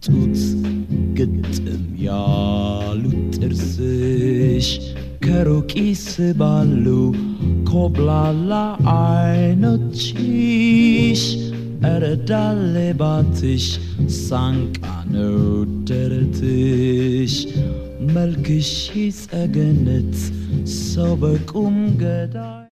ጡት ግጥም ያሉት ጥርስሽ ከሩቅ ይስባሉ ኮብላላ አይኖችሽ እረዳለ ባትሽ ሳንቃ ነው ደረትሽ መልክሽ ጸገነት ሰው በቁም ገዳይ